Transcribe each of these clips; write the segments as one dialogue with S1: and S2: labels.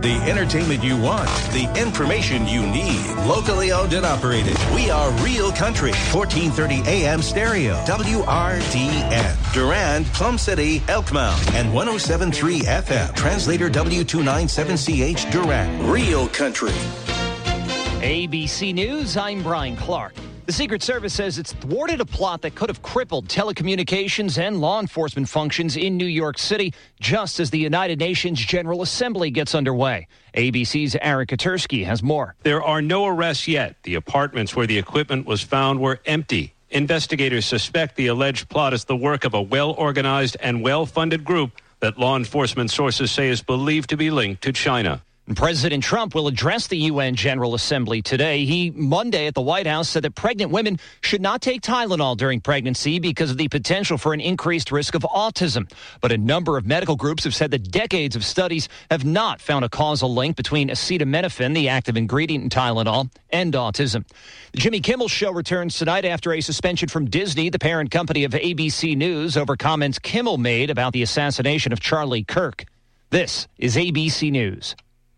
S1: The entertainment you want, the information you need. Locally owned and operated. We are Real Country, 1430 AM stereo, WRDN. Durand, Plum City, Elkmount, and 107.3 FM. Translator W297CH, Durand. Real Country.
S2: ABC News, I'm Brian Clark. The Secret Service says it's thwarted a plot that could have crippled telecommunications and law enforcement functions in New York City just as the United Nations General Assembly gets underway. ABC's Eric Katursky has more.
S3: There are no arrests yet. The apartments where the equipment was found were empty. Investigators suspect the alleged plot is the work of a well-organized and well-funded group that law enforcement sources say is believed to be linked to China.
S2: President Trump will address the UN General Assembly today. He, Monday at the White House, said that pregnant women should not take Tylenol during pregnancy because of the potential for an increased risk of autism. But a number of medical groups have said that decades of studies have not found a causal link between acetaminophen, the active ingredient in Tylenol, and autism. The Jimmy Kimmel Show returns tonight after a suspension from Disney, the parent company of ABC News, over comments Kimmel made about the assassination of Charlie Kirk. This is ABC News.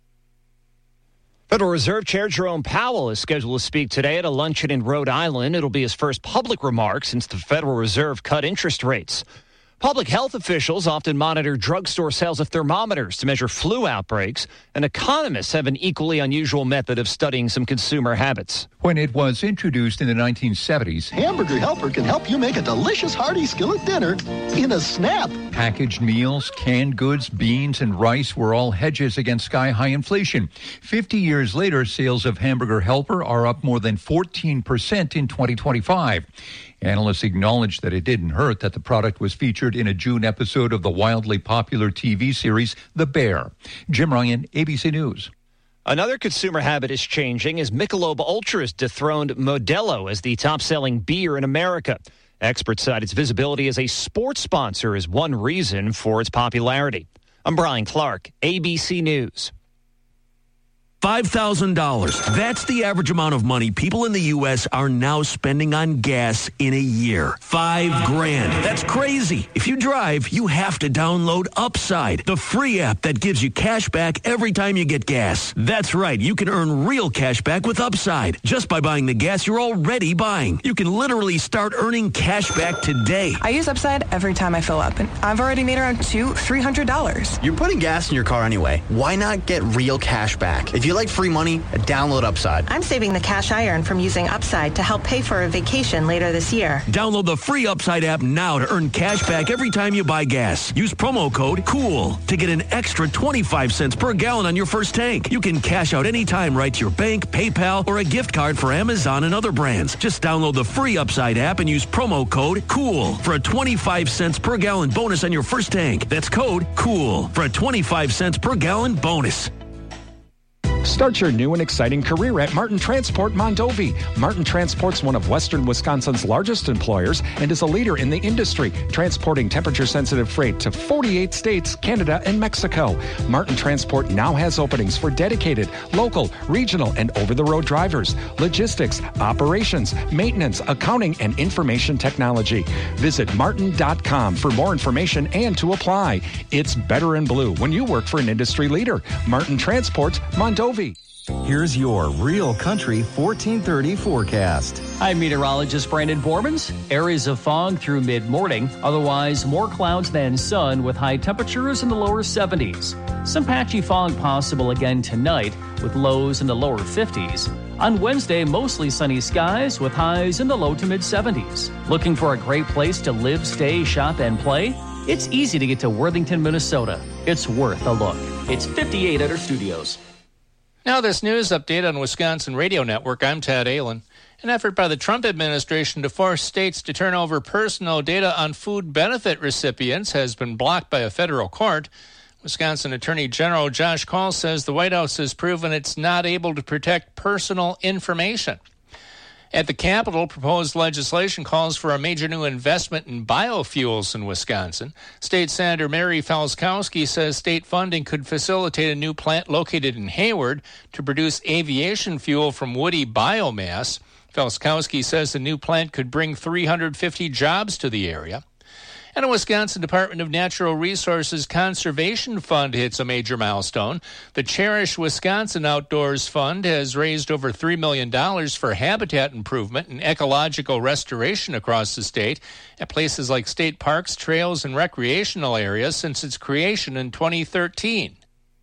S2: Federal Reserve Chair Jerome Powell is scheduled to speak today at a luncheon in Rhode Island. It'll be his first public remark since the Federal Reserve cut interest rates. Public health officials often monitor drugstore sales of thermometers to measure flu outbreaks, and economists have an equally unusual method of studying some consumer habits.
S4: When it was introduced in the 1970s,
S5: Hamburger Helper can help you make a delicious hearty skillet dinner in a snap.
S4: Packaged meals, canned goods, beans, and rice were all hedges against sky-high inflation. 50 years later, sales of Hamburger Helper are up more than 14% in 2025. Analysts acknowledged that it didn't hurt that the product was featured in a June episode of the wildly popular TV series The Bear. Jim Ryan, ABC News.
S2: Another consumer habit is changing as Michelob Ultra's dethroned Modelo as the top-selling beer in America. Experts cite its visibility as a sports sponsor as one reason for its popularity. I'm Brian Clark, ABC News.
S6: $5,000. That's the average amount of money people in the U.S. are now spending on gas in a year. $5,000. That's crazy. If you drive, you have to download Upside, the free app that gives you cash back every time you get gas. That's right. You can earn real cash back with Upside just by buying the gas you're already buying. You can literally start earning cash back today.
S7: I use Upside every time I fill up, and I've already made around $300.
S8: You're putting gas in your car anyway. Why not get real cash back? If you like free money, download Upside.
S9: I'm saving the cash I earn from using Upside to help pay for a vacation later this year.
S6: Download the free Upside app now to earn cash back every time you buy gas. Use promo code COOL to get an extra 25 cents per gallon on your first tank. You can cash out anytime right to your bank, PayPal, or a gift card for Amazon and other brands. Just download the free Upside app and use promo code COOL for a 25 cents per gallon bonus on your first tank. That's code COOL for a 25 cents per gallon bonus.
S10: Start your new and exciting career at Martin Transport Mondovi. Martin Transport's one of Western Wisconsin's largest employers and is a leader in the industry, transporting temperature-sensitive freight to 48 states, Canada, and Mexico. Martin Transport now has openings for dedicated, local, regional, and over-the-road drivers, logistics, operations, maintenance, accounting, and information technology. Visit martin.com for more information and to apply. It's better in blue when you work for an industry leader. Martin Transport Mondovi.
S11: Here's your Real Country 1430 forecast.
S12: I'm meteorologist Brandon Bormans. Areas of fog through mid-morning. Otherwise, more clouds than sun with high temperatures in the lower 70s. Some patchy fog possible again tonight with lows in the lower 50s. On Wednesday, mostly sunny skies with highs in the low to mid-70s. Looking for a great place to live, stay, shop, and play? It's easy to get to Worthington, Minnesota. It's worth a look. It's 58 at our studios.
S13: Now this news update on Wisconsin Radio Network. I'm Tad Allen. An effort by the Trump administration to force states to turn over personal data on food benefit recipients has been blocked by a federal court. Wisconsin Attorney General Josh Kaul says the White House has proven it's not able to protect personal information. At the Capitol, proposed legislation calls for a major new investment in biofuels in Wisconsin. State Senator Mary Falskowski says state funding could facilitate a new plant located in Hayward to produce aviation fuel from woody biomass. Falskowski says the new plant could bring 350 jobs to the area. And a Wisconsin Department of Natural Resources Conservation Fund hits a major milestone. The Cherish Wisconsin Outdoors Fund has raised over $3 million for habitat improvement and ecological restoration across the state at places like state parks, trails, and recreational areas since its creation in 2013.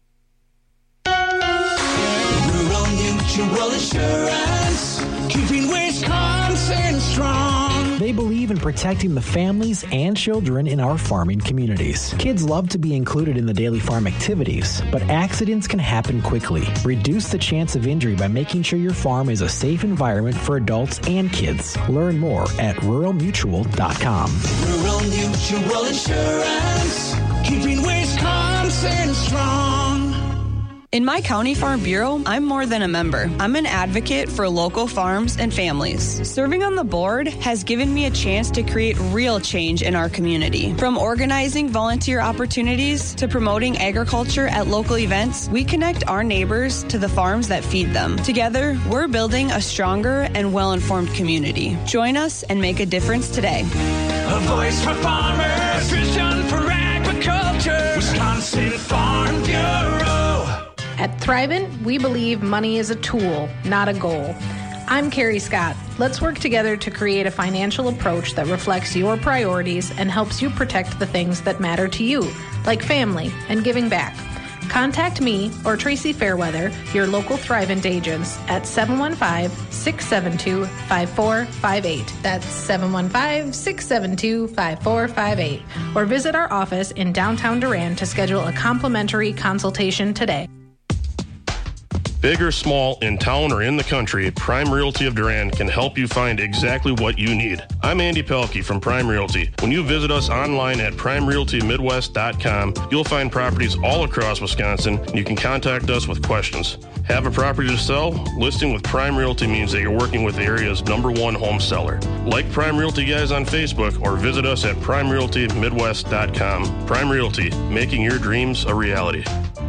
S14: Rural Mutual Insurance, keeping Wisconsin strong.
S15: They believe in protecting the families and children in our farming communities. Kids love to be included in the daily farm activities, but accidents can happen quickly. Reduce the chance of injury by making sure your farm is a safe environment for adults and kids. Learn more at ruralmutual.com.
S14: Rural Mutual Insurance, keeping Wisconsin strong.
S16: In my county farm bureau, I'm more than a member. I'm an advocate for local farms and families. Serving on the board has given me a chance to create real change in our community. From organizing volunteer opportunities to promoting agriculture at local events, we connect our neighbors to the farms that feed them. Together, we're building a stronger and well-informed community. Join us and make a difference today.
S14: A voice for farmers, vision for agriculture, Wisconsin Farm Bureau.
S17: At Thrivent, we believe money is a tool, not a goal. I'm Carrie Scott. Let's work together to create a financial approach that reflects your priorities and helps you protect the things that matter to you, like family and giving back. Contact me or Tracy Fairweather, your local Thrivent agents, at 715-672-5458. That's 715-672-5458. Or visit our office in downtown Durand to schedule a complimentary consultation today.
S18: Big or small, in town or in the country, Prime Realty of Durand can help you find exactly what you need. I'm Andy Pelkey from Prime Realty. When you visit us online at primerealtymidwest.com, you'll find properties all across Wisconsin, and you can contact us with questions. Have a property to sell? Listing with Prime Realty means that you're working with the area's #1 home seller. Like Prime Realty guys on Facebook or visit us at primerealtymidwest.com. Prime Realty, making your dreams a reality.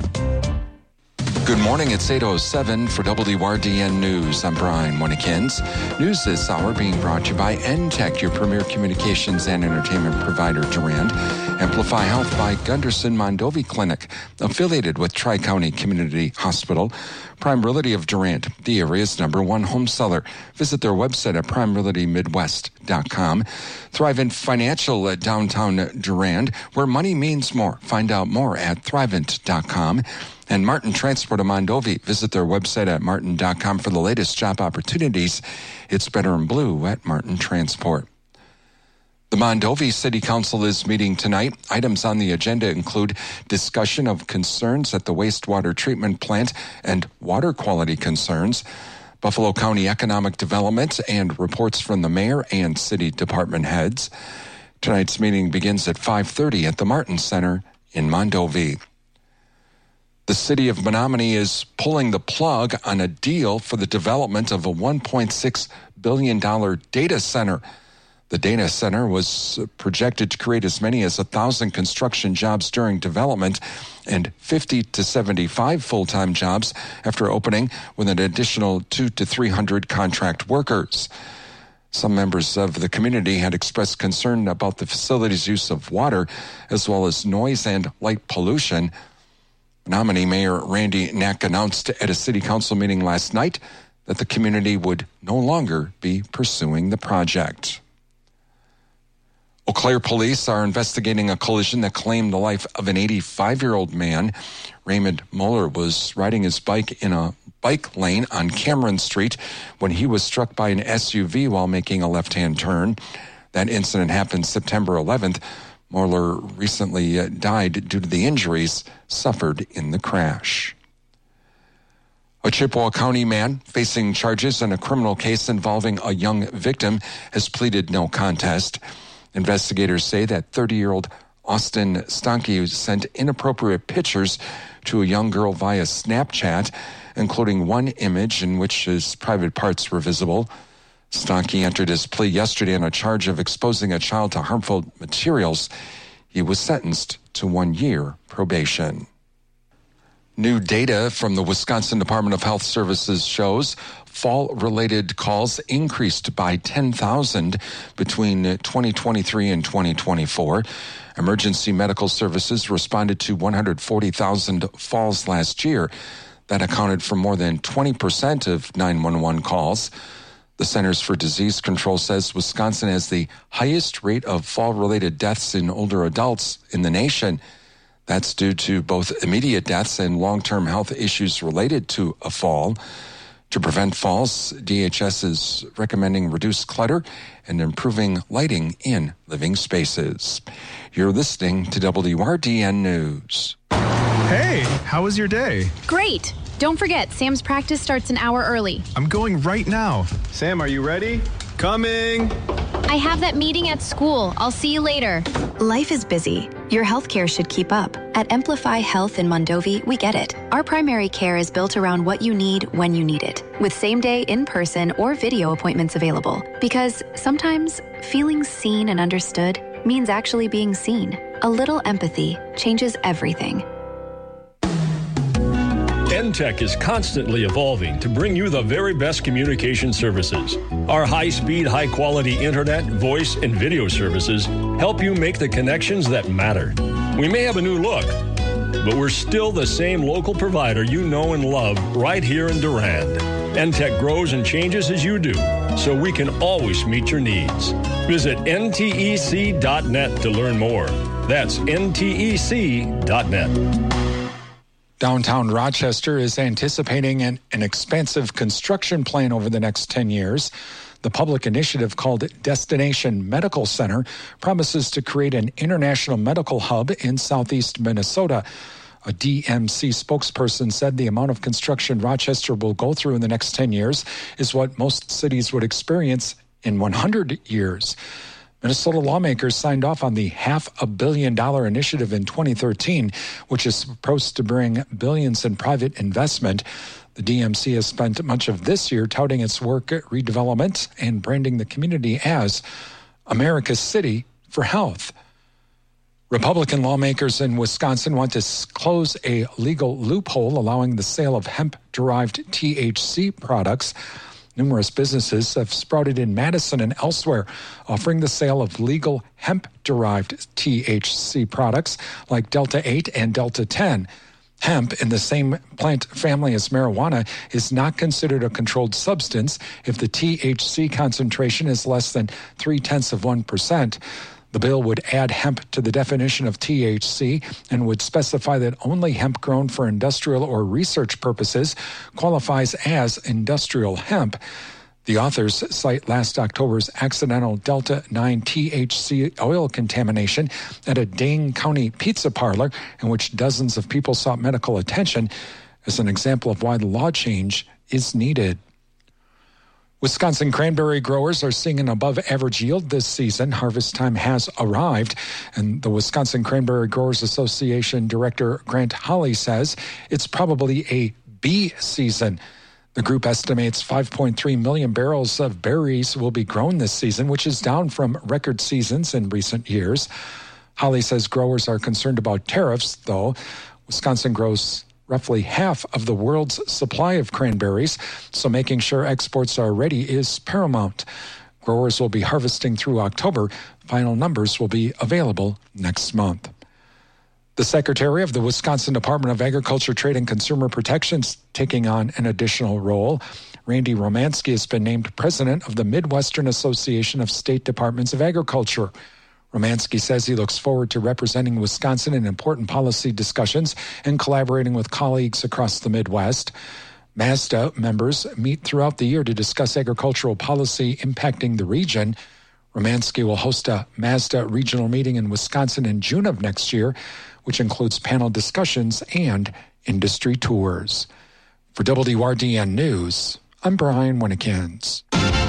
S19: Good morning, it's 8:07 for WRDN News. I'm Brian Winnikins. News this hour being brought to you by NTech, your premier communications and entertainment provider, Durand. Amplify Health by Gunderson Mondovi Clinic, affiliated with Tri-County Community Hospital. Prime Realty of Durand, the area's #1 home seller. Visit their website at primerealtymidwest.com. Thrivent Financial at downtown Durand, where money means more. Find out more at thrivent.com. And Martin Transport of Mondovi. Visit their website at martin.com for the latest job opportunities. It's better in blue at Martin Transport. The Mondovi City Council is meeting tonight. Items on the agenda include discussion of concerns at the wastewater treatment plant and water quality concerns, Buffalo County economic development, and reports from the mayor and city department heads. Tonight's meeting begins at 5:30 at the Martin Center in Mondovi. The city of Menominee is pulling the plug on a deal for the development of a $1.6 billion data center. The data center was projected to create as many as 1,000 construction jobs during development and 50 to 75 full-time jobs after opening, with an additional 200 to 300 contract workers. Some members of the community had expressed concern about the facility's use of water, as well as noise and light pollution. Menominee Mayor Randy Knack announced at a city council meeting last night that the community would no longer be pursuing the project. Eau Claire police are investigating a collision that claimed the life of an 85-year-old man. Raymond Mueller was riding his bike in a bike lane on Cameron Street when he was struck by an SUV while making a left-hand turn. That incident happened September 11th. Mueller recently died due to the injuries suffered in the crash. A Chippewa County man facing charges in a criminal case involving a young victim has pleaded no contest. Investigators say that 30-year-old Austin Stanke sent inappropriate pictures to a young girl via Snapchat, including one image in which his private parts were visible. Stanke entered his plea yesterday on a charge of exposing a child to harmful materials. He was sentenced to 1 year probation. New data from the Wisconsin Department of Health Services shows fall-related calls increased by 10,000 between 2023 and 2024. Emergency medical services responded to 140,000 falls last year. That accounted for more than 20% of 911 calls. The Centers for Disease Control says Wisconsin has the highest rate of fall-related deaths in older adults in the nation. That's due to both immediate deaths and long-term health issues related to a fall. To prevent falls, DHS is recommending reduced clutter and improving lighting in living spaces. You're listening to WRDN News.
S20: Hey, how was your day?
S21: Great. Don't forget, Sam's practice starts an hour early.
S20: I'm going right now. Sam, are you ready? Coming!
S21: I have that meeting at school. I'll see you later.
S22: Life is busy. Your healthcare should keep up. At Amplify Health in Mondovi, we get it. Our primary care is built around what you need when you need it, with same-day, in-person, or video appointments available. Because sometimes feeling seen and understood means actually being seen. A little empathy changes everything.
S23: NTEC is constantly evolving to bring you the very best communication services. Our high-speed, high-quality internet, voice, and video services help you make the connections that matter. We may have a new look, but we're still the same local provider you know and love right here in Durand. NTEC grows and changes as you do, so we can always meet your needs. Visit ntec.net to learn more. That's ntec.net.
S10: Downtown Rochester is anticipating an expansive construction plan over the next 10 years. The public initiative called Destination Medical Center promises to create an international medical hub in southeast Minnesota. A DMC spokesperson said the amount of construction Rochester will go through in the next 10 years is what most cities would experience in 100 years. Minnesota lawmakers signed off on the $500 million initiative in 2013, which is supposed to bring billions in private investment. The DMC has spent much of this year touting its work at redevelopment and branding the community as America's City for Health. Republican lawmakers in Wisconsin want to close a legal loophole allowing the sale of hemp-derived THC products. Numerous businesses have sprouted in Madison and elsewhere, offering the sale of legal hemp-derived THC products like Delta 8 and Delta 10. Hemp, in the same plant family as marijuana, is not considered a controlled substance if the THC concentration is less than 0.3%. The bill would add hemp to the definition of THC and would specify that only hemp grown for industrial or research purposes qualifies as industrial hemp. The authors cite last October's accidental Delta 9 THC oil contamination at a Dane County pizza parlor in which dozens of people sought medical attention as an example of why the law change is needed. Wisconsin cranberry growers are seeing an above-average yield this season. Harvest time has arrived, and the Wisconsin Cranberry Growers Association Director Grant Holly says it's probably a B season. The group estimates 5.3 million barrels of berries will be grown this season, which is down from record seasons in recent years. Holly says growers are concerned about tariffs, though. Wisconsin grows roughly half of the world's supply of cranberries, so making sure exports are ready is paramount. Growers will be harvesting through October. Final numbers will be available next month. The Secretary of the Wisconsin Department of Agriculture, Trade, and Consumer Protection is taking on an additional role. Randy Romanski has been named president of the Midwestern Association of State Departments of Agriculture. Romanski says he looks forward to representing Wisconsin in important policy discussions and collaborating with colleagues across the Midwest. MASDA members meet throughout the year to discuss agricultural policy impacting the region. Romanski will host a MASDA regional meeting in Wisconsin in June of next year, which includes panel discussions and industry tours. For WRDN News, I'm Brian Winnekins.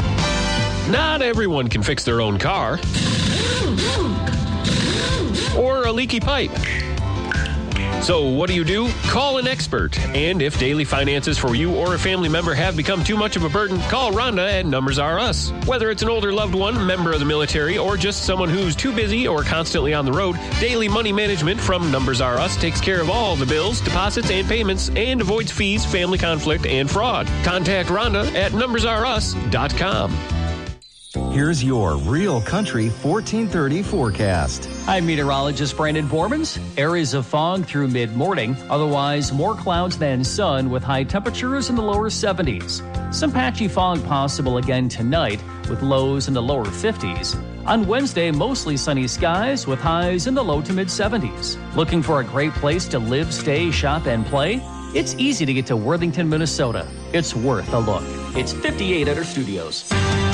S24: Not everyone can fix their own car or a leaky pipe.
S23: So what do? Call an expert. And if daily finances for you or a family member have become too much of a burden, call Rhonda at Numbers Are Us. Whether it's an older loved one, member of the military, or just someone who's too busy or constantly on the road, Daily Money Management from Numbers Are Us takes care of all the bills, deposits, and payments and avoids fees, family conflict, and fraud. Contact Rhonda at numbersarus.com.
S11: Here's your Real Country 1430 forecast.
S12: I'm meteorologist Brandon Bormans. Areas of fog through mid-morning. Otherwise, more clouds than sun with high temperatures in the lower 70s. Some patchy fog possible again tonight with lows in the lower 50s. On Wednesday, mostly sunny skies with highs in the low to mid-70s. Looking for a great place to live, stay, shop, and play? It's easy to get to Worthington, Minnesota. It's worth a look. It's 58 at our studios.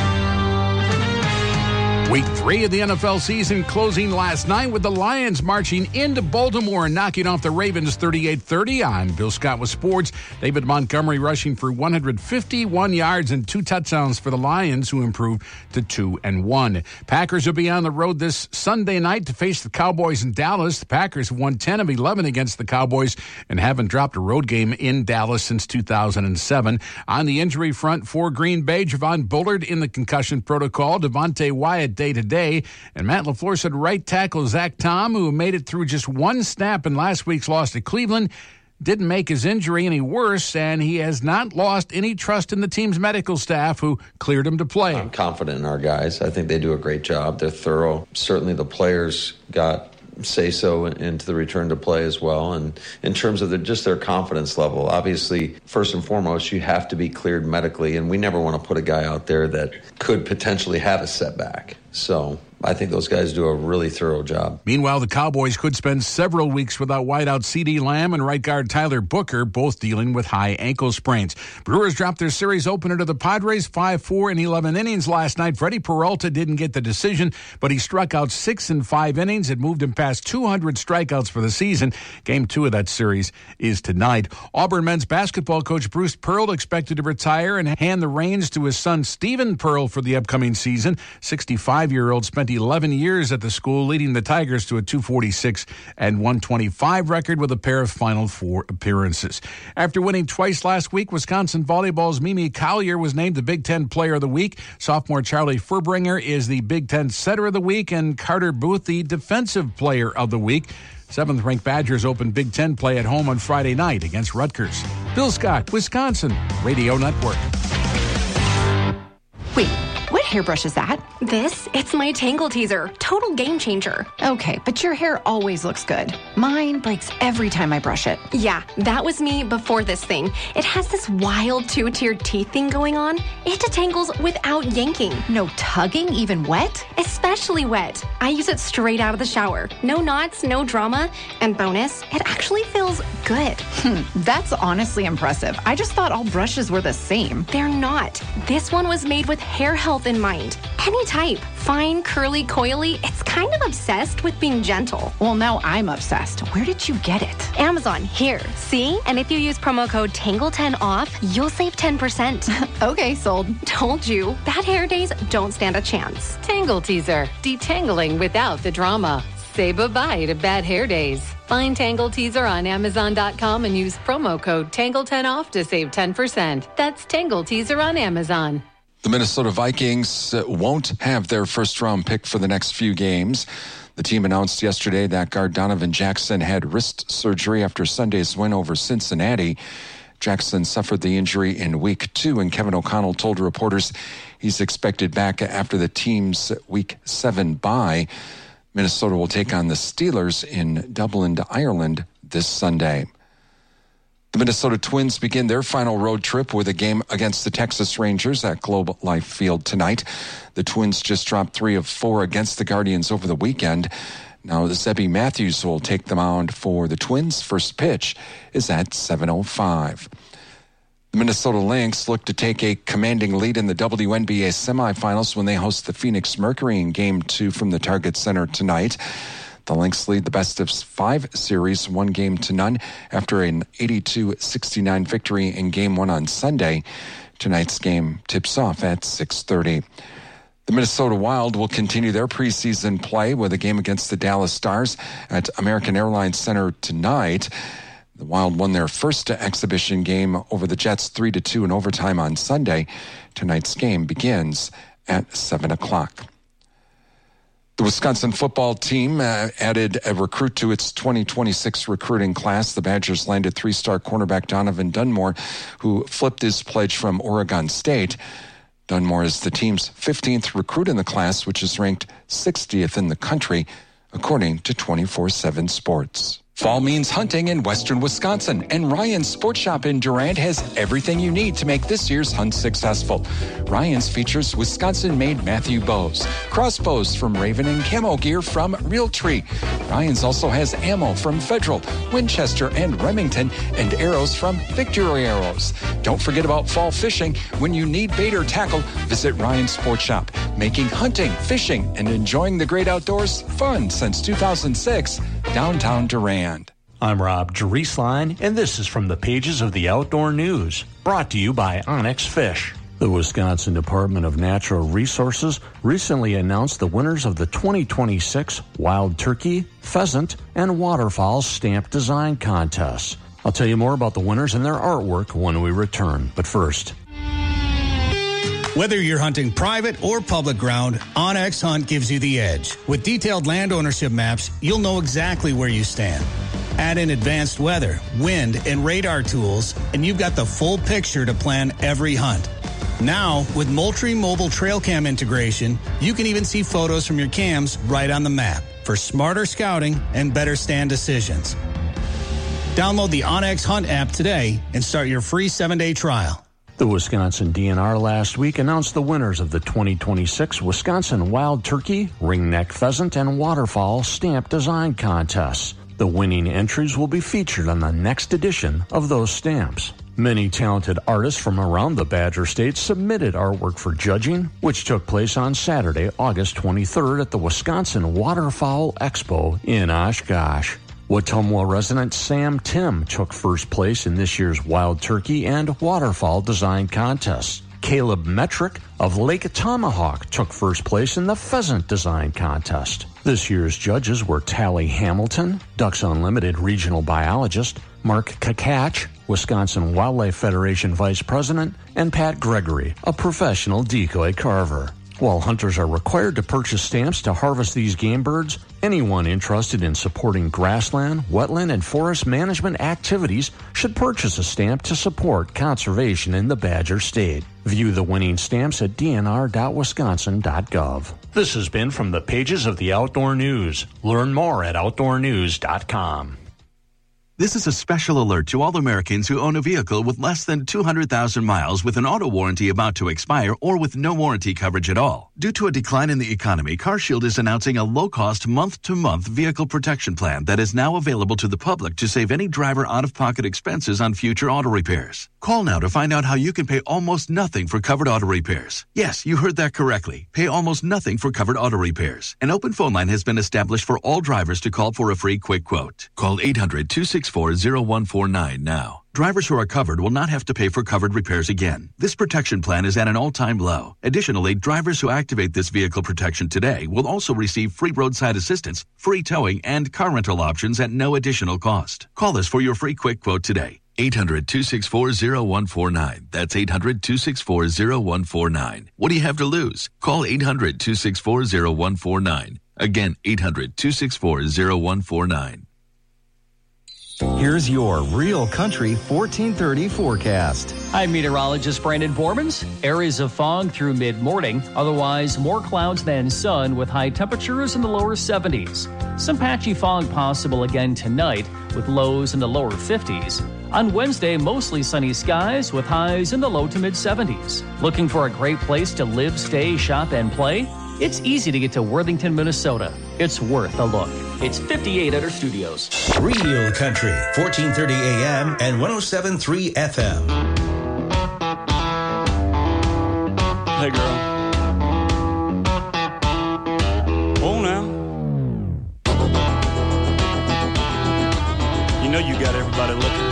S1: Week 3 of the NFL season closing last night with the Lions marching into Baltimore and knocking off the Ravens 38-30. I'm Bill Scott with sports. David Montgomery rushing for 151 yards and 2 touchdowns for the Lions, who improved to 2-1. Packers will be on the road this Sunday night to face the Cowboys in Dallas. The Packers have won 10 of 11 against the Cowboys and haven't dropped a road game in Dallas since 2007. On the injury front for Green Bay, Javon Bullard in the concussion protocol, Devontae Wyatt day-to-day, and Matt LaFleur said right tackle Zach Tom, who made it through just one snap in last week's loss to Cleveland, didn't make his injury any worse, and he has not lost any trust in the team's medical staff, who cleared him to play.
S3: I'm confident in our guys. I think they do a great job. They're thorough. Certainly the players got say-so into the return to play as well. And in terms of their confidence level, obviously, first and foremost, you have to be cleared medically, and we never want to put a guy out there that could potentially have a setback. So I think those guys do a really thorough job.
S1: Meanwhile, the Cowboys could spend several weeks without wideout CeeDee Lamb and right guard Tyler Booker, both dealing with high ankle sprains. Brewers dropped their series opener to the Padres 5-4 in 11 innings last night. Freddie Peralta didn't get the decision, but he struck out 6 in 5 innings. It moved him past 200 strikeouts for the season. Game 2 of that series is tonight. Auburn men's basketball coach Bruce Pearl expected to retire and hand the reins to his son Stephen Pearl for the upcoming season. 65-year-old spent 11 years at the school, leading the Tigers to a 246 and 125 record with a pair of Final Four appearances. After winning twice last week, Wisconsin volleyball's Mimi Collier was named the Big Ten Player of the Week. Sophomore Charlie Furbringer is the Big Ten Setter of the Week, and Carter Booth the Defensive Player of the Week. 7th-ranked Badgers open Big Ten play at home on Friday night against Rutgers. Bill Scott, Wisconsin Radio Network.
S4: Wait, what hairbrush is that?
S5: This? It's my Tangle Teezer. Total game changer.
S4: Okay, but your hair always looks good. Mine breaks every time I brush it.
S5: Yeah, that was me before this thing. It has this wild 2-tiered teeth thing going on. It detangles without yanking.
S4: No tugging, even wet?
S5: Especially wet. I use it straight out of the shower. No knots, no drama. And bonus, it actually feels good.
S4: That's honestly impressive. I just thought all brushes were the same.
S5: They're not. This one was made with hair health in mind. Any type. Fine, curly, coily. It's kind of obsessed with being gentle.
S4: Well, now I'm obsessed. Where did you get it?
S5: Amazon. Here. See? And if you use promo code TANGLE10OFF, you'll save 10%.
S4: Okay, sold.
S5: Told you. Bad hair days don't stand a chance.
S25: Tangle Teezer. Detangling without the drama. Say bye-bye to bad hair days. Find Tangle Teezer on Amazon.com and use promo code TANGLE10OFF to save 10%. That's Tangle Teezer on Amazon.
S19: The Minnesota Vikings won't have their first-round pick for the next few games. The team announced yesterday that guard Donovan Jackson had wrist surgery after Sunday's win over Cincinnati. Jackson suffered the injury in Week 2, and Kevin O'Connell told reporters he's expected back after the team's Week 7 bye. Minnesota will take on the Steelers in Dublin, Ireland this Sunday. The Minnesota Twins begin their final road trip with a game against the Texas Rangers at Globe Life Field tonight. The Twins just dropped 3 of 4 against the Guardians over the weekend. Now, the Zebby Matthews will take the mound for the Twins. First pitch is at 7:05. The Minnesota Lynx look to take a commanding lead in the WNBA semifinals when they host the Phoenix Mercury in Game 2 from the Target Center tonight. The Lynx lead the best-of-5 series 1-0 after an 82-69 victory in Game 1 on Sunday. Tonight's game tips off at 6:30. The Minnesota Wild will continue their preseason play with a game against the Dallas Stars at American Airlines Center tonight. The Wild won their first exhibition game over the Jets 3-2 in overtime on Sunday. Tonight's game begins at 7 o'clock. The Wisconsin football team added a recruit to its 2026 recruiting class. The Badgers landed 3-star cornerback Donovan Dunmore, who flipped his pledge from Oregon State. Dunmore is the team's 15th recruit in the class, which is ranked 60th in the country, according to 24/7 Sports. Fall means hunting in western Wisconsin, and Ryan's Sports Shop in Durand has everything you need to make this year's hunt successful. Ryan's features Wisconsin-made Matthew bows, crossbows from Raven, and camo gear from Realtree. Ryan's also has ammo from Federal, Winchester, and Remington, and arrows from Victory Arrows. Don't forget about fall fishing. When you need bait or tackle, visit Ryan's Sports Shop, making hunting, fishing, and enjoying the great outdoors fun since 2006, downtown Durand.
S2: I'm Rob Drieslein, and this is from the pages of the Outdoor News, brought to you by Onyx Fish. The Wisconsin Department of Natural Resources recently announced the winners of the 2026 Wild Turkey, Pheasant, and Waterfowl Stamp Design Contests. I'll tell you more about the winners and their artwork when we return, but first.
S6: Whether you're hunting private or public ground, OnX Hunt gives you the edge. With detailed land ownership maps, you'll know exactly where you stand. Add in advanced weather, wind, and radar tools, and you've got the full picture to plan every hunt. Now, with Moultrie Mobile Trail Cam integration, you can even see photos from your cams right on the map for smarter scouting and better stand decisions. Download the OnX Hunt app today and start your free 7-day trial.
S2: The Wisconsin DNR last week announced the winners of the 2026 Wisconsin Wild Turkey, Ringneck Pheasant, and Waterfowl Stamp Design Contests. The winning entries will be featured on the next edition of those stamps. Many talented artists from around the Badger State submitted artwork for judging, which took place on Saturday, August 23rd at the Wisconsin Waterfowl Expo in Oshkosh. Watomwa resident Sam Tim took first place in this year's Wild Turkey and Waterfowl Design Contests. Caleb Metrick of Lake Tomahawk took first place in the Pheasant Design Contest. This year's judges were Tally Hamilton, Ducks Unlimited regional biologist, Mark Kakach, Wisconsin Wildlife Federation vice president, and Pat Gregory, a professional decoy carver. While hunters are required to purchase stamps to harvest these game birds, anyone interested in supporting grassland, wetland, and forest management activities should purchase a stamp to support conservation in the Badger State. View the winning stamps at dnr.wisconsin.gov. This has been from the pages of the Outdoor News. Learn more at outdoornews.com.
S7: This is a special alert to all Americans who own a vehicle with less than 200,000 miles with an auto warranty about to expire or with no warranty coverage at all. Due to a decline in the economy, CarShield is announcing a low-cost month-to-month vehicle protection plan that is now available to the public to save any driver out-of-pocket expenses on future auto repairs. Call now to find out how you can pay almost nothing for covered auto repairs. Yes, you heard that correctly. Pay almost nothing for covered auto repairs. An open phone line has been established for all drivers to call for a free quick quote. Call 800-264-0149 now. Drivers who are covered will not have to pay for covered repairs again. This protection plan is at an all-time low. Additionally, drivers who activate this vehicle protection today will also receive free roadside assistance, free towing, and car rental options at no additional cost. Call us for your free quick quote today. 800-264-0149. That's 800-264-0149. What do you have to lose? Call 800-264-0149. Again, 800-264-0149.
S11: Here's your Real Country 1430 forecast.
S12: I'm meteorologist Brandon Bormans. Areas of fog through mid-morning. Otherwise, more clouds than sun with high temperatures in the lower 70s. Some patchy fog possible again tonight with lows in the lower 50s. On Wednesday, mostly sunny skies with highs in the low to mid-70s. Looking for a great place to live, stay, shop, and play? It's easy to get to Worthington, Minnesota. It's worth a look. It's 58 at our studios.
S8: Real Country, 1430 AM and 107.3 FM.
S14: Hey, girl. Oh, now. You know you got everybody looking.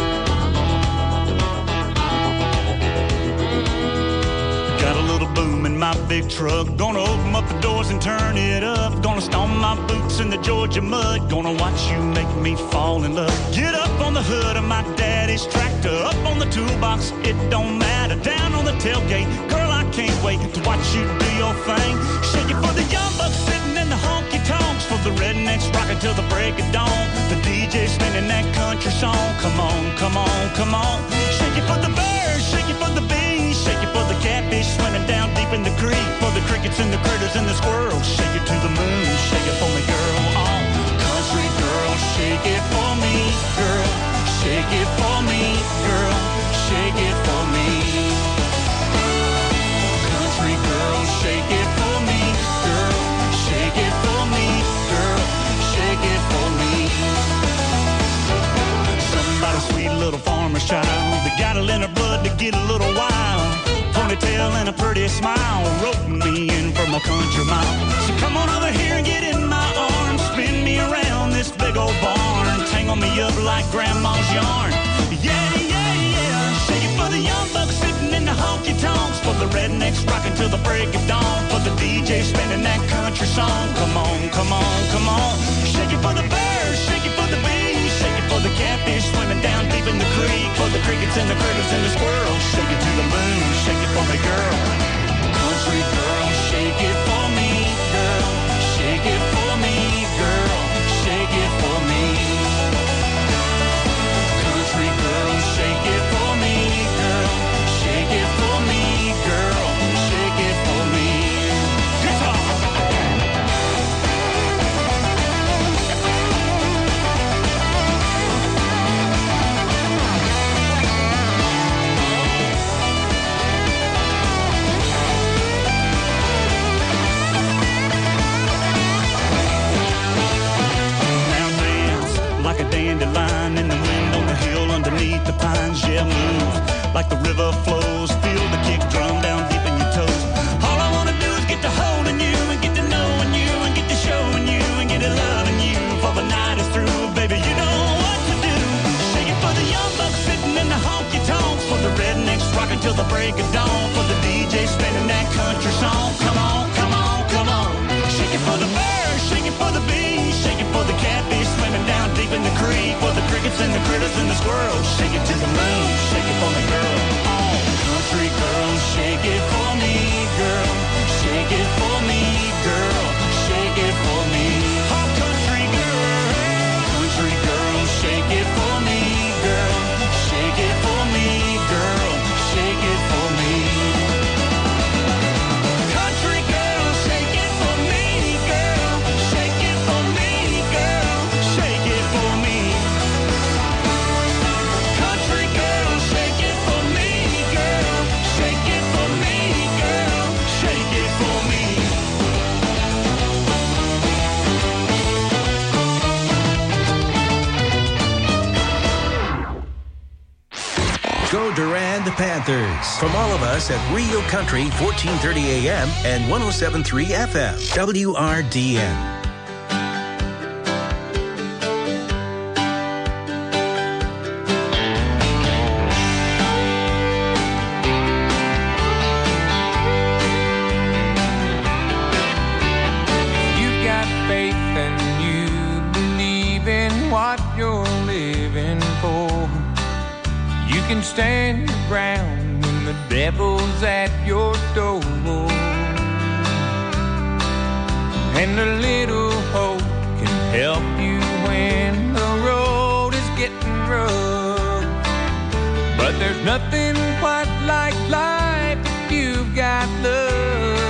S14: Got a little boom in my big
S9: big truck. Gonna open up the doors and turn it up. Gonna stomp my boots in the Georgia mud. Gonna watch you make me fall in love. Get up on the hood of my daddy's tractor. Up on the toolbox, it don't matter. Down on the tailgate, girl, I can't wait to watch you do your thing. Shake it for the young bucks sitting in the honky-tonks. For the rednecks rocking till the break of dawn. The DJ spinning that country song. Come on, come on, come on. Shake it for the birds, shake it for the bees. Shake it for the catfish swimming down deep in the creek. For the crickets and the critters and the squirrels. Shake it to the moon, shake it for me, girl. Oh, country girl, shake it for me, girl. Shake it for me, girl. Shake it for me. Country girl, shake it for me, girl. Shake it for me, girl. Shake it for me. Somebody's sweet little farmer's child. They got it in her blood to get a little wild. Ponytail and a pretty smile. Rope me in from a country mile. So come on over here and get in my arms. Spin me around this big old barn. Tangle me up like grandma's yarn. Yeah, yeah, yeah. Shake it for the young bucks sitting in the honky-tonks. For the rednecks rocking till the break of dawn. For the DJ spinning that country song. Come on, come on, come on. Shake it for the birds, shake it for the bees. Shake it for the catfish swimming down deep in the creek. For the crickets and the critters and the squirrels. Shake it to the moon, shake it for me, girl. Country girl, shake it for me, girl. Shake it for me, girl. Shake it for me. Country girl, shake it for me, girl. Shake it for me, girl. Shake it for me. Guitar. Like a dandelion in the wind on the hill underneath the pines. Yeah, move like the river flows. Feel the kick drum down deep in your toes. All I wanna do is get to holding you and get to knowing you and get to showing you and get to loving you. For the night is through, baby, you know what to do. Shake it for the young bucks sitting in the honky-tonks. For the rednecks rocking till the break of dawn. For the DJ spinning that country song. Come on, come on, come on. Shake it for the birds, shake it for the bees. Shake it for the catfish swimming down deep in the creek. For the crickets and the critters and the squirrels. Shake it to the moon, shake it for me, girl. Oh, country girl, shake it for me, girl. Shake it for me, girl. Shake it for me. Oh, country girl, shake it for me, girl. Shake it for me, girl. Shake it for me. Country girl, shake it for me, girl. Shake it for me, girl. Shake it for me. Country girl, shake it for me, girl. Shake it for me, girl. Shake it for me.
S8: Go Durand Panthers. From all of us at Rio Country, 1430 AM and 107.3 FM. WRDN.
S13: You've got faith and you believe in what you're living for. You can stand your ground when the devil's at your door. And a little hope can help you when the road is getting rough. But there's nothing quite like life if you've got love.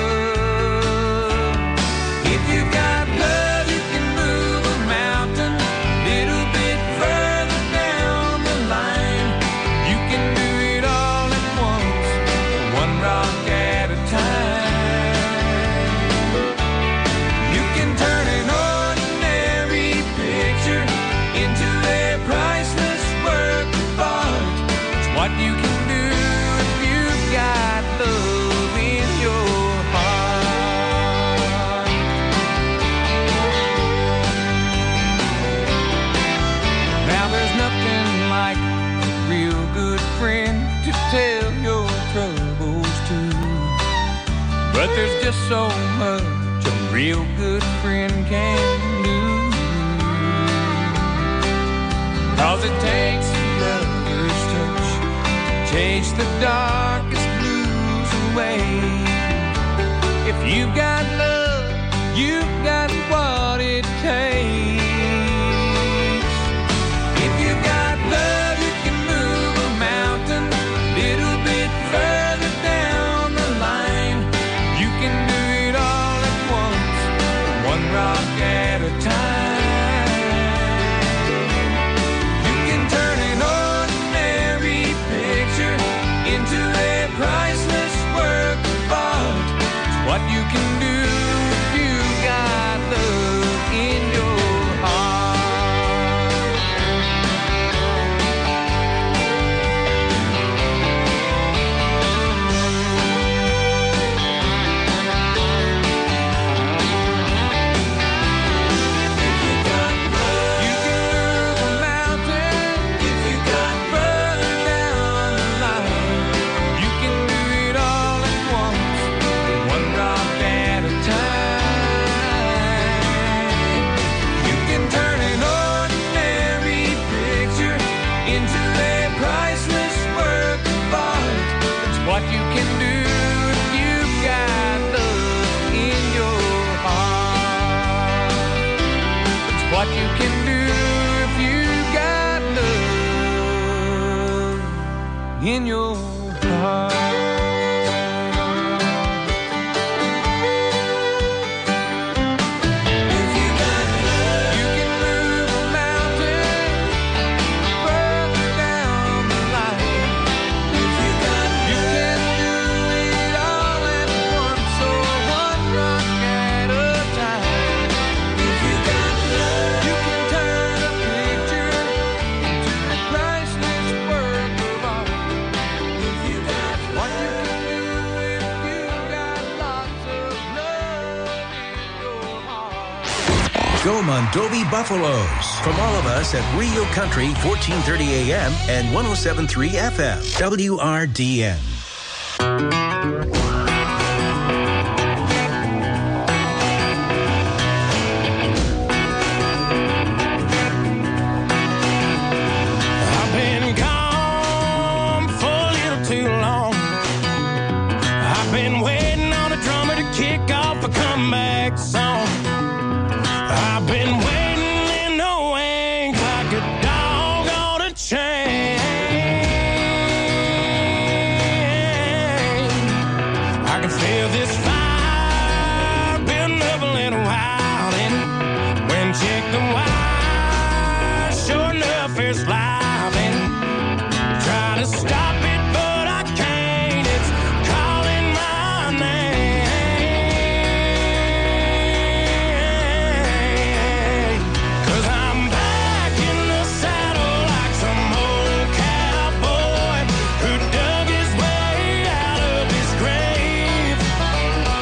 S13: If you've got love, you can move a mountain a little bit further down the line. You can do it all at once, one rock at a time. You can turn an ordinary picture into a priceless work of art. It's what you can do if you've got love in your heart. Now there's nothing like a real good friend to tell your troubles to. But there's just so much a real good friend can do. 'Cause it takes another's touch to chase the darkest blues away. If you've got love, you've got what it takes. If you've got love, you can move a mountain a little bit further down the line. You can do it all at once, one rock at a time. You can turn an ordinary picture into a priceless work of art. It's what you can do if you got love in your heart. You can move a mountain if you got further down the line. You can do it all at once, one rock at a time. You can turn an ordinary picture into a priceless work of art. That's what you can do if you've got love in your heart. That's what you can do if you've got love in your heart. If you got love, you can move a mountain further down the line. If you got love, you can do it all at once, or one rock at a time. If you got love, you can turn a picture into a priceless work of art. If you got what you can do if you got lots of love in your heart.
S8: Go Mondovi Buffaloes. From all of us at Rio Country, 1430 AM and 107.3 FM. WRDN.
S14: I've been gone for a little too long. I've been waiting on a drummer to kick off a comeback song. I've been waiting in the wings like a dog on a chain. I can feel this fire building up a little while, and when check the wire, sure enough it's live, and try to stop it, but I can't. It's calling my name. 'Cause I'm back in the saddle like some old cowboy who dug his way out of his grave.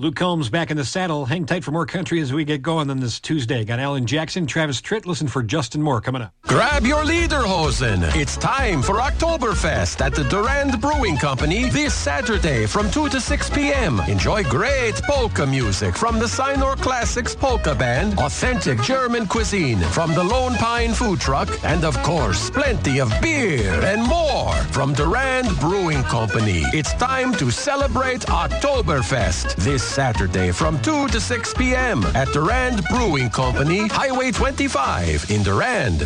S15: Luke Combs back in the saddle. Hang tight for more country as we get going on this Tuesday. Got Alan Jackson, Travis Tritt. Listen for Justin Moore coming up.
S16: Grab your Lederhosen. It's time for Oktoberfest at the Durand Brewing Company this Saturday from 2 to 6 p.m. Enjoy great polka music from the Sinor Classics Polka Band, authentic German cuisine from the Lone Pine Food Truck, and of course, plenty of beer and more from Durand Brewing Company. It's time to celebrate Oktoberfest this Saturday from 2 to 6 p.m. at Durand Brewing Company, Highway 25 in Durand.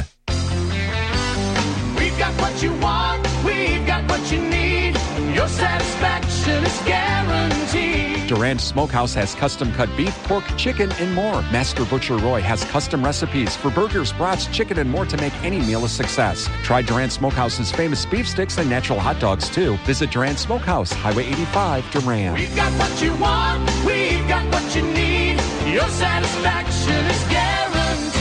S13: We've got what you want, we've got what you need. Your satisfaction is guaranteed.
S10: Durand Smokehouse has custom-cut beef, pork, chicken, and more. Master Butcher Roy has custom recipes for burgers, brats, chicken, and more to make any meal a success. Try Durand Smokehouse's famous beef sticks and natural hot dogs, too. Visit Durand Smokehouse, Highway 85, Durand.
S13: We've got what you want, we've got what you need. Your satisfaction is guaranteed.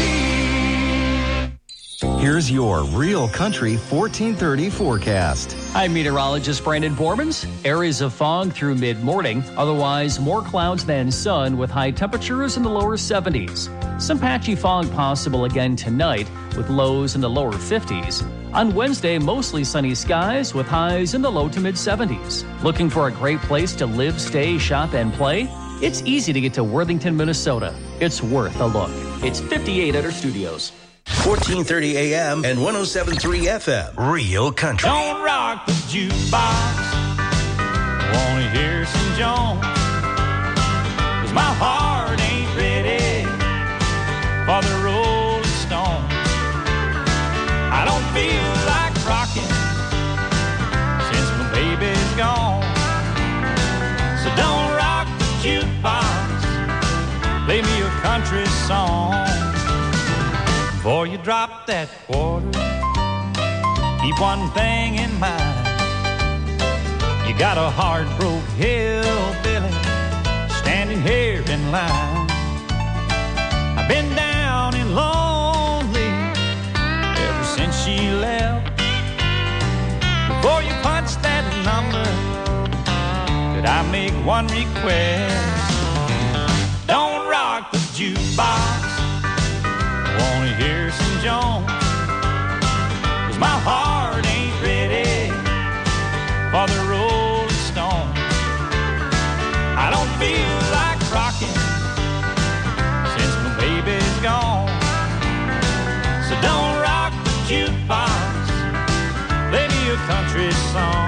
S11: Here's your Real Country 1430 forecast.
S12: I'm meteorologist Brandon Bormans. Areas of fog through mid-morning. Otherwise, more clouds than sun with high temperatures in the lower 70s. Some patchy fog possible again tonight with lows in the lower 50s. On Wednesday, mostly sunny skies with highs in the low to mid-70s. Looking for a great place to live, stay, shop, and play? It's easy to get to Worthington, Minnesota. It's worth a look. It's 58 at our studios.
S8: 1430 AM and 107.3 FM. Real Country.
S9: Don't rock the jukebox. Wanna hear some Jones? 'Cause my heart ain't ready for the Rolling Stones. I don't feel like rocking since my baby's gone. So don't rock the jukebox. Play me a country song. Before you drop that quarter, keep one thing in mind. You got a heart-broke hillbilly standing here in line. I've been down and lonely ever since she left. Before you punch that number, could I make one request? Don't rock the jukebox. Wanna hear some Jones? 'Cause my heart ain't ready for the Rolling Stones. I don't feel like rocking since my baby's gone. So don't rock the jukebox. Play me a country song.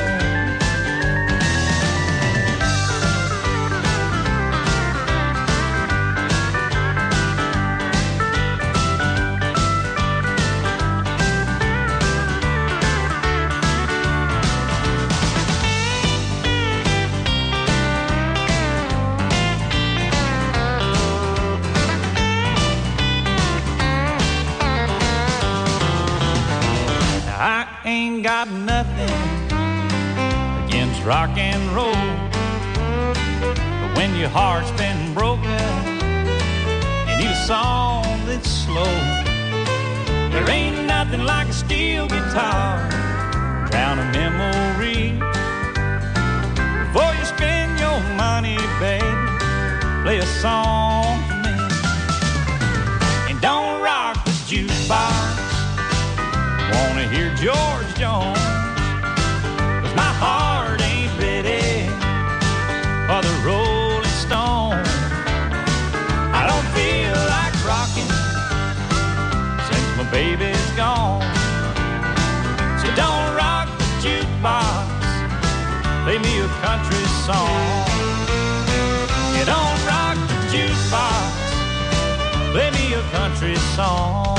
S9: I ain't got nothing against rock and roll, but when your heart's been broken, you need a song that's slow. There ain't nothing like a steel guitar, drown a memory. Before you spend your money, baby, play a song for me. And don't rock the jukebox. Wanna hear George Jones? 'Cause my heart ain't ready for the Rolling Stones. I don't feel like rocking since my baby's gone. So don't rock the jukebox. Play me a country song. You don't rock the jukebox. Play me a country song.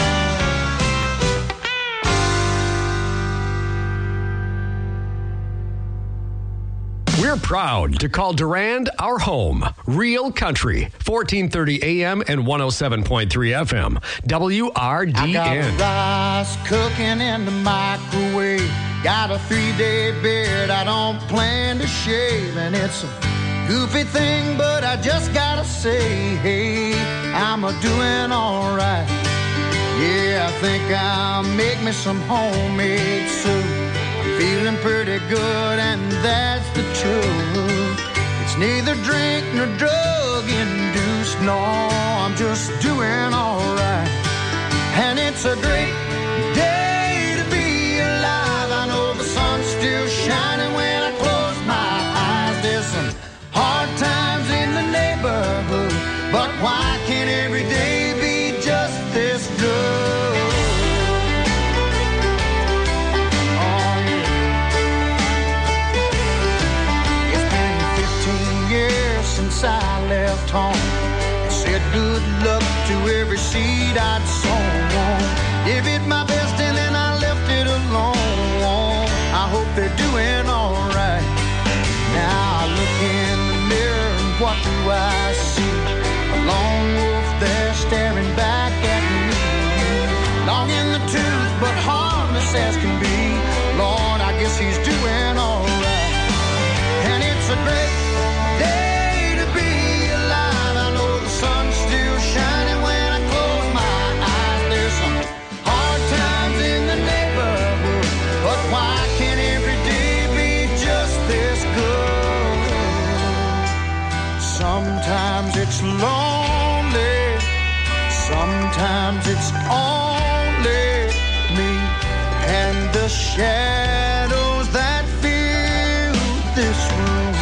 S17: We're proud to call Durand our home. Real Country, 1430 AM and 107.3 FM. WRDN.
S18: I got rice cooking in the microwave. Got a 3-day beard I don't plan to shave. And it's a goofy thing, but I just gotta say, hey, I'm a-doing all right. Yeah, I think I'll make me some homemade soup. Feeling pretty good, and that's the truth. It's neither drink nor drug induced. No, I'm just doing alright. And it's a great day to be alive. I know the sun's still shining when I close my eyes. There's some hard times in the neighborhood, but why can't every day be just this good? Oh, yeah. It's been 15 years since I left home. I said good luck to every seed I'd sown. Give it my best and then I left it alone. I hope they're doing alright. Now I look in the mirror and what do I see? A lone wolf there staring back at me. Long in the tooth but harmless as can be. Lord, I guess he's doing alright. And it's a great day to be alive. I know the sun's still shining when I close my eyes. There's some hard times in the neighborhood, but why can't every day be just this good? Sometimes it's lonely, sometimes it's only me and the shadows that fill this room.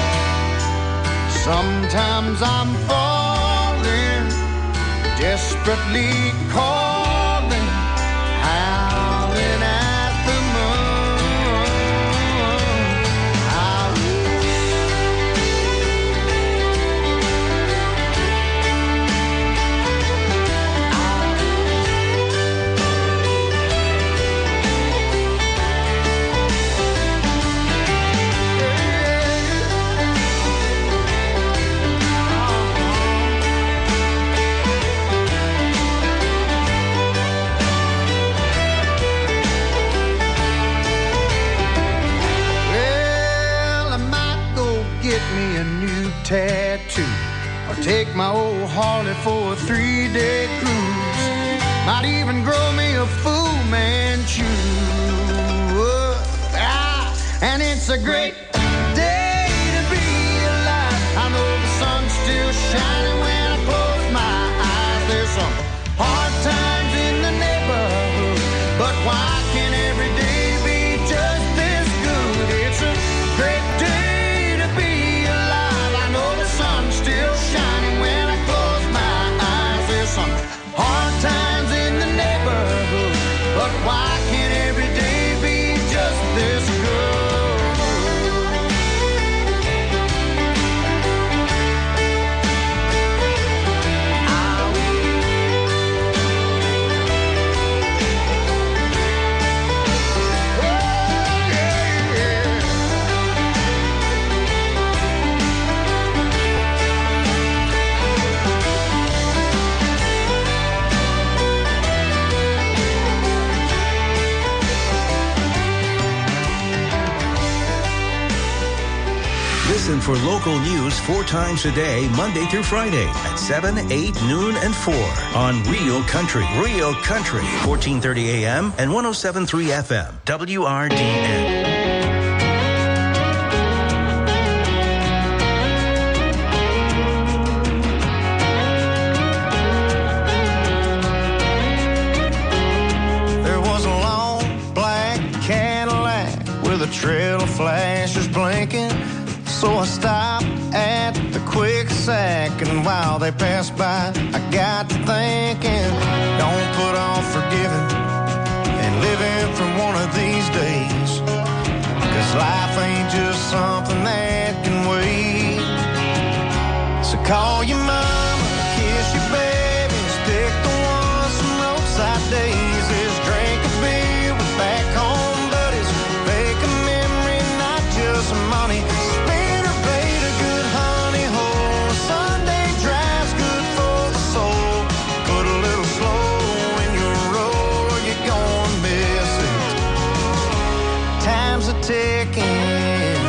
S18: Sometimes I'm falling, desperately calling, howling at the moon. Tattoo, or take my old Harley for a 3-day cruise. Might even grow me a Fu Manchu. And it's a great day to be alive. I know the sun's still shining when I close my eyes. There's some hard times in the neighborhood, but why can't every day be just this good? It's a great day to be alive. I know the sun's still shining when I close my eyes. There's some hard times in the neighborhood, but why can't every day be just this good?
S8: Listen for local news 4 times a day, Monday through Friday at 7, 8, noon, and 4 on Real Country. Real Country, 1430 AM and 107.3 FM. WRDN.
S18: Trail of flashes blinking, so I stopped at the quick sack, and while they passed by, I got to thinking, don't put off forgiving and living for one of these days, 'cause life ain't just something that can wait. So call your mama, kiss your babies, pick the ones from roadside daisies, drink a beer with back home buddies, make a memory, not just money. Spin or bait a good honey hole. Sunday drive's good for the soul. Put a little slow in your roll or you're gonna miss it. Time's a ticking.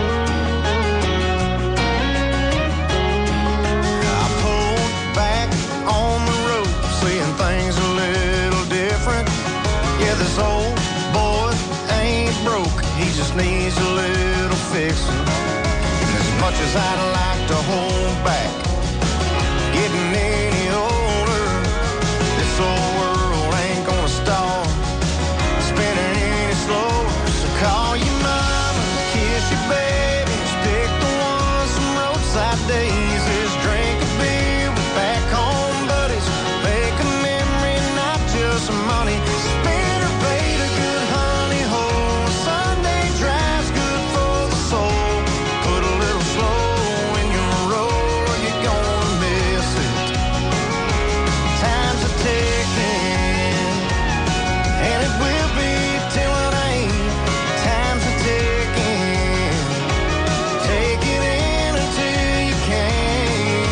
S18: I pulled back on the road, seeing things a little different. Yeah, this old boy ain't broke, he just needs a little fixing. His much as I'd like to hold back. Getting any older, this old world ain't gonna stop spinning any slower. So call your mama, kiss your babies, pick the ones from roadside daisies, drink a beer with back home buddies, make a memory, not just money. Spin or bait a good honey hole. Sunday drive's good for the soul. Put a little slow in your roll, or you're gonna miss it. Time's a ticking, and it will be till it ain't. Time's a ticking, take it in until you can.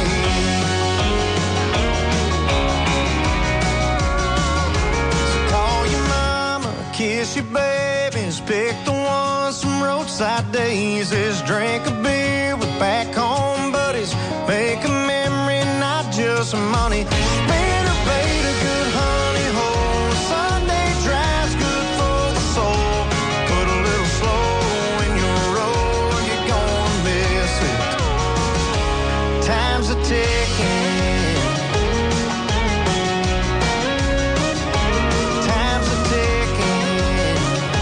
S18: So call your mama, kiss your babies, pick the ones from roadside daisies, drink a beer with back home buddies, make a memory, not just money. Spin or bait a good honey hole. Sunday drive's good for the soul. Put a little slow in your roll, or you're gonna miss it. Time's a ticking. Time's a ticking.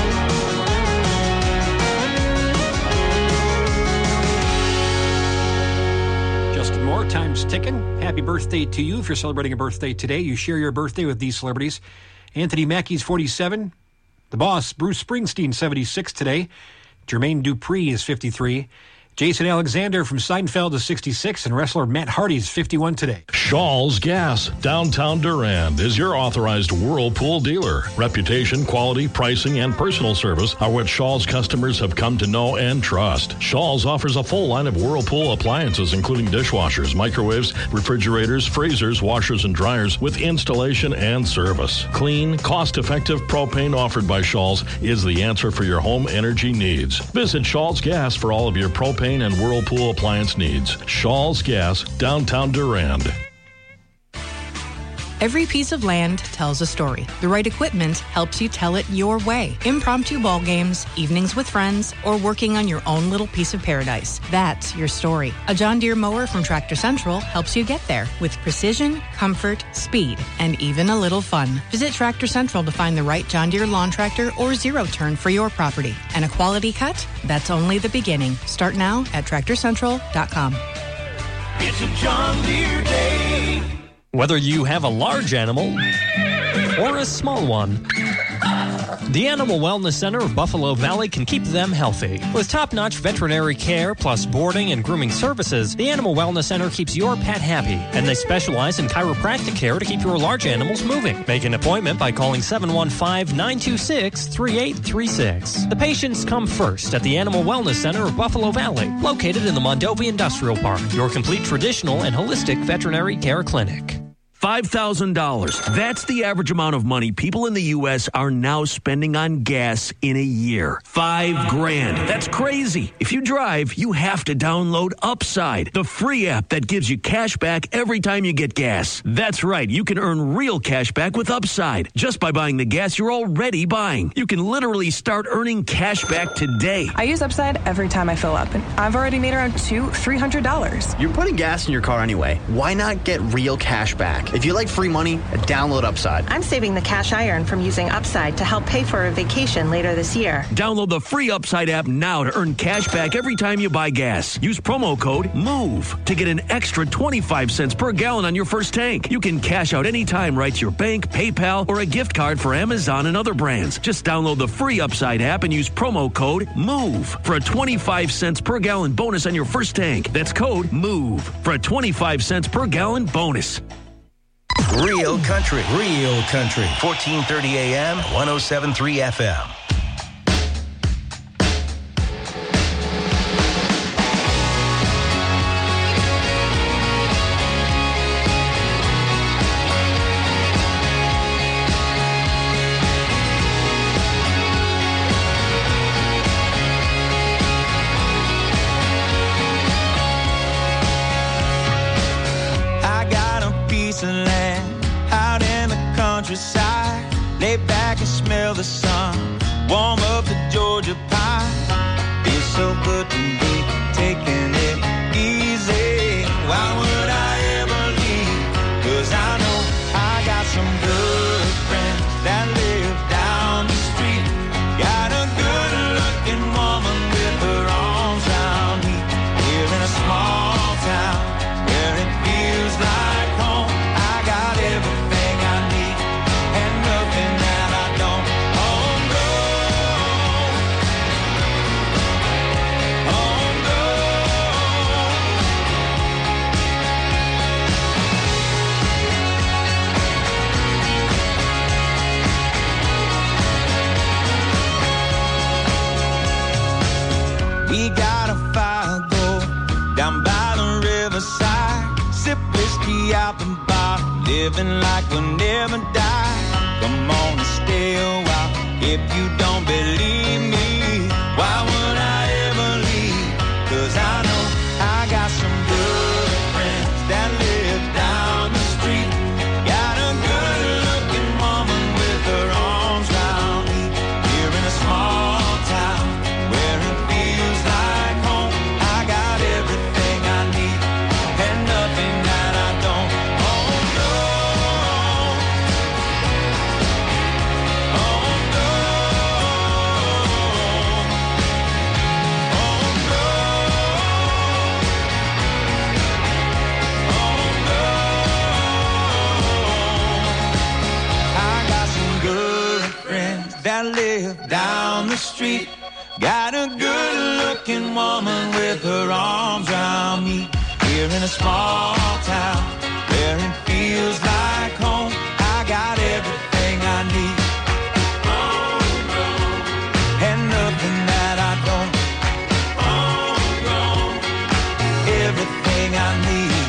S15: Justin Moore, time's ticking. Happy birthday to you. If you're celebrating a birthday today, you share your birthday with these celebrities. Anthony Mackie's 47. The Boss, Bruce Springsteen, 76 today. Jermaine Dupri is 53. Jason Alexander from Seinfeld is 66, and wrestler Matt Hardy is 51 today.
S20: Shaw's Gas, downtown Durand, is your authorized Whirlpool dealer. Reputation, quality, pricing, and personal service are what Shaw's customers have come to know and trust. Shaw's offers a full line of Whirlpool appliances, including dishwashers, microwaves, refrigerators, freezers, washers, and dryers, with installation and service. Clean, cost-effective propane offered by Shaw's is the answer for your home energy needs. Visit Shaw's Gas for all of your propane and Whirlpool appliance needs. Shaw's Gas, downtown Durand.
S21: Every piece of land tells a story. The right equipment helps you tell it your way. Impromptu ball games, evenings with friends, or working on your own little piece of paradise. That's your story. A John Deere mower from Tractor Central helps you get there with precision, comfort, speed, and even a little fun. Visit Tractor Central to find the right John Deere lawn tractor or zero-turn for your property. And a quality cut? That's only the beginning. Start now at TractorCentral.com.
S13: It's a John Deere day.
S12: Whether you have a large animal or a small one, the Animal Wellness Center of Buffalo Valley can keep them healthy. With top-notch veterinary care plus boarding and grooming services, the Animal Wellness Center keeps your pet happy, and they specialize in chiropractic care to keep your large animals moving. Make an appointment by calling 715-926-3836. The patients come first at the Animal Wellness Center of Buffalo Valley, located in the Mondovi Industrial Park, your complete traditional and holistic veterinary care clinic.
S22: $5,000. That's the average amount of money people in the U.S. are now spending on gas in a year. $5,000. That's crazy. If you drive, you have to download Upside, the free app that gives you cash back every time you get gas. That's right. You can earn real cash back with Upside just by buying the gas you're already buying. You can literally start earning cash back today.
S23: I use Upside every time I fill up, and I've already made around $200-$300.
S24: You're putting gas in your car anyway. Why not get real cash back? If you like free money, download Upside.
S23: I'm saving the cash I earn from using Upside to help pay for a vacation later this year.
S22: Download the free Upside app now to earn cash back every time you buy gas. Use promo code MOVE to get an extra 25 cents per gallon on your first tank. You can cash out anytime right to your bank, PayPal, or a gift card for Amazon and other brands. Just download the free Upside app and use promo code MOVE for a 25 cents per gallon bonus on your first tank. That's code MOVE for a 25 cents per gallon bonus.
S8: Real country. 1430 AM, 107.3 FM.
S13: Countryside, lay back and smell the sun, warm up the Georgia pine. Feels so good to be taken We got a fire go down by the riverside. Sip whiskey out the bar, living like we'll never die. Come on and stay a while. If you don't believe me, why would I ever leave? 'Cause I know I got some good friends that live down the street. Got a good-looking woman with her arms round me. Here in a small town where it feels like home. I got everything I need and nothing that I don't. Oh no, oh no, oh no, oh no. I got some good friends that live down the street. Got a good-looking woman with her arms around me. Here in a small town where it feels like home. I got everything I need and nothing that I don't. Everything I need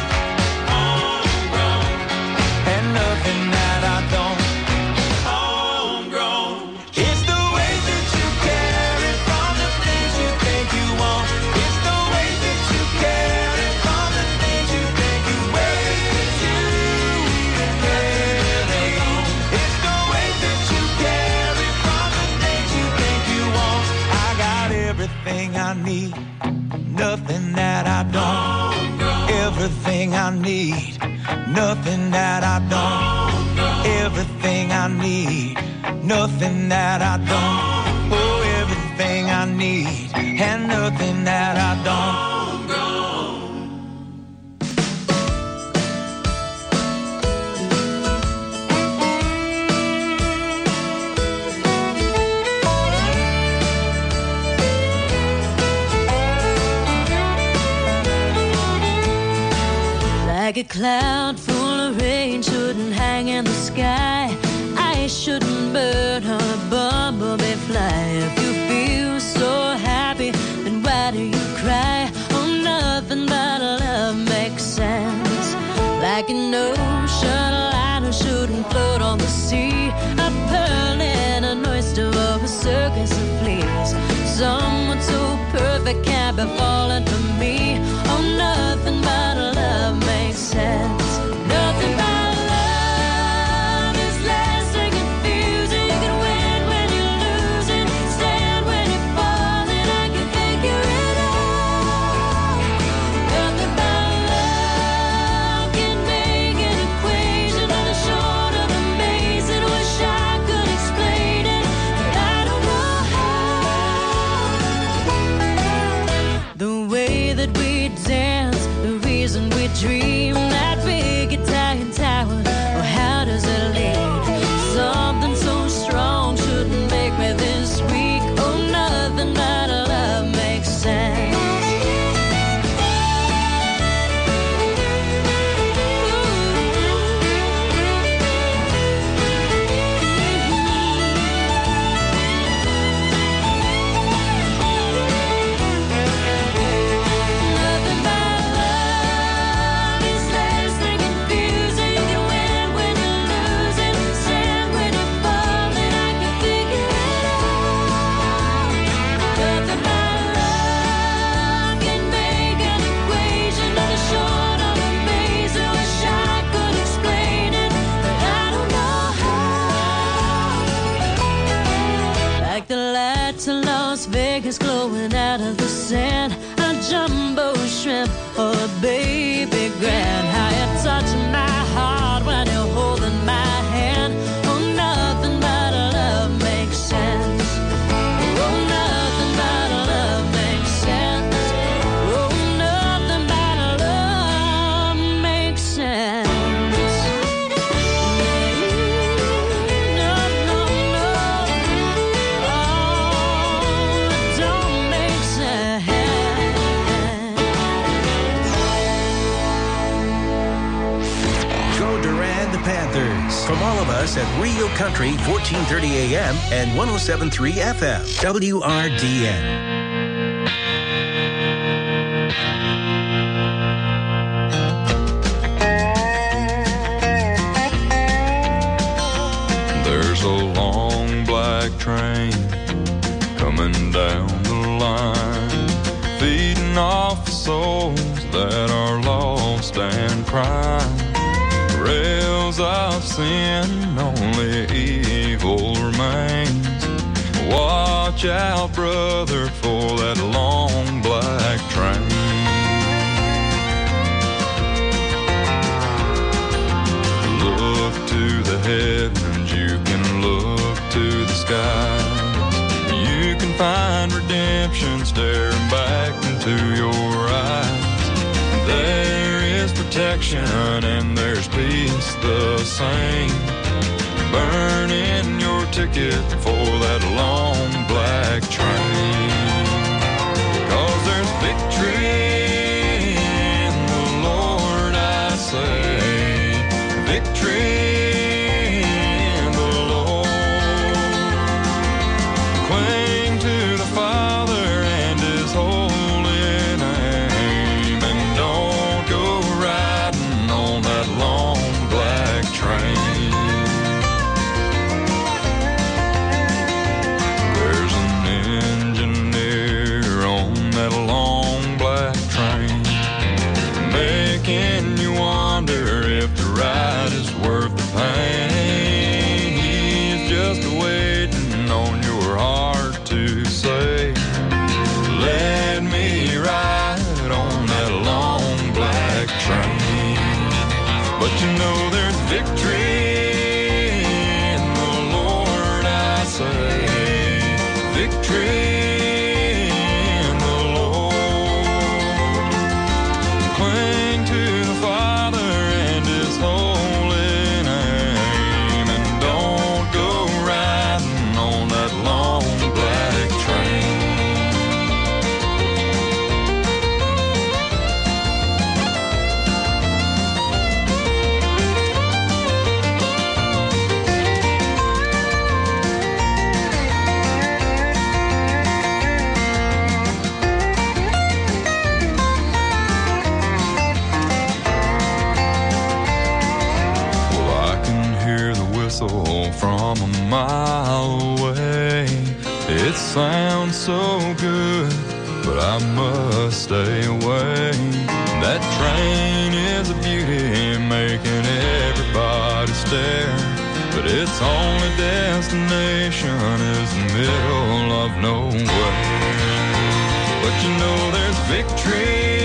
S13: and nothing that I don't. Homegrown. It's the way that you carry from the things you think you want. It's the way that you carry from the things you think you wait to carry on. It's the way that you carry from the things you think you want. I got everything I need, nothing that I don't. Everything I need, nothing that I don't. Everything I need, nothing that I don't. Oh, everything I need and nothing that I don't.
S1: Like a cloud full of rain shouldn't hang in the sky. I shouldn't burn on a bumblebee fly. If you feel so happy, then why do you cry? Oh, nothing but love makes sense. Like an ocean liner shouldn't float on the sea. A pearl and an oyster of a circus of fleas. Someone so perfect can't be falling for me. Oh, nothing but love makes sense. Nothing but love is less and confusing. You can win when you're losing, stand when you're falling. I can figure it out. Nothing but love can make an equation on the short of the maze. And wish I could explain it, but I don't know how. The way that we dance, the reason we dream, that big Italian tower, or how does it lead? Something so strong shouldn't make me this weak. Oh, nothing but love makes sense. Nothing but love is less than confusing. You can win when you're losing, stand when you're falling. I can figure it out. Nothing but love can make an equation on the short of a maze. I wish I could explain it, but I don't know how. Like the lights in Las Vegas glowing out of the sand. A jumbo shrimp or a baby grand. How you touching my heart when you're holding my hand. Oh, nothing but love makes sense. Oh, nothing but love makes sense. Oh, nothing but love makes sense. No, no, no. Oh, it don't make sense.
S8: Go Duran the Panthers. From all of us at Rio Country, 1430 AM and 107.3 FM. WRDN.
S3: souls that are lost and crying. Rails of sin, only evil remains. Watch out, brother, for that long black train. Look to the heavens, you can look to the skies. You can find redemption staring back into your eyes. There is protection and there's peace the same. Burn in your ticket for that long black train. 'Cause there's victory in the Lord, I say. Victory in the Lord. Cling to the Father and His holy name, and don't go riding on that long black train. There's an engineer on that long black train, making you wonder if the ride is worth the pain. He's just waiting on your heart to say, let me ride on that long black train. But you know there's victory in the Lord, I say. Victory in the Lord. Cling to the Father and His holy name, and don't go riding on that long black train. Well, I can hear the whistle from a mile away. It sounds so good, but I must stay away. That train is a beauty, making everybody stare. But its only destination is the middle of nowhere. But you know there's victory